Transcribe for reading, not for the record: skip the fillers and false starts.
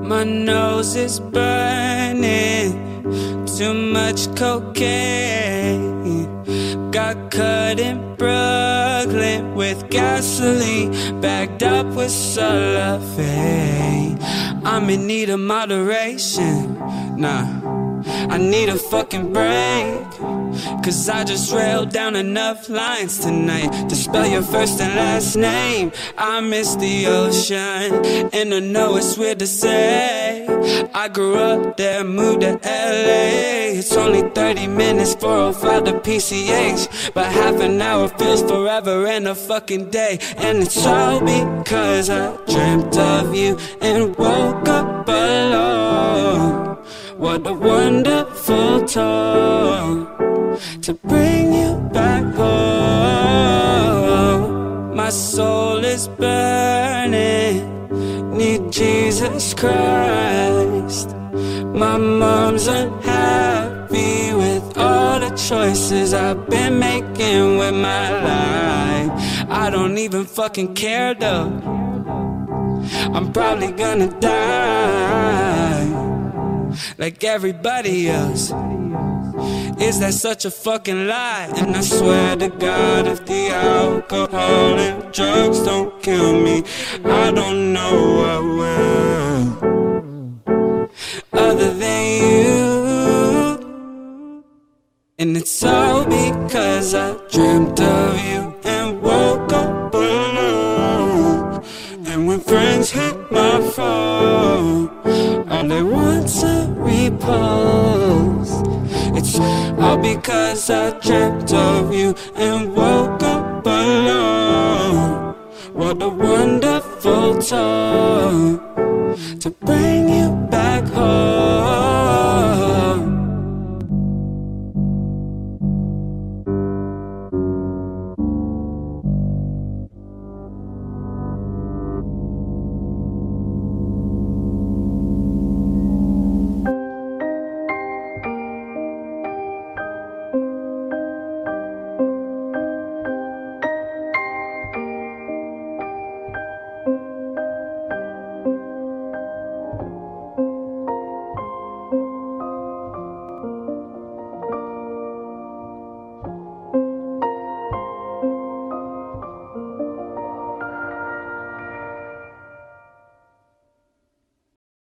My nose is burning, too much cocaine. Got cut in Brooklyn with gasoline, bagged up with cellophane. I'm in need of moderation, nah, I need a fucking break. Cause I just railed down enough lines tonight to spell your first and last name. I miss the ocean, and I know it's weird to say I grew up there, moved to LA. It's only 30 minutes, 405 to PCH, but half an hour feels forever and a fucking day. And it's all because I dreamt of you and woke up alone. What a wonderful talk to bring you back home. My soul is burning, need Jesus Christ. My mom's unhappy with all the choices I've been making with my life. I don't even fucking care though, I'm probably gonna die like everybody else. Is that such a fucking lie? And I swear to God, if the alcohol and drugs don't kill me, I don't know what will. Other than you. And it's all because I dreamt of you and woke up alone. And when friends hit my phone, all they want's a repose. It's all because I dreamt of you and woke up alone. What a wonderful talk to bring you back home.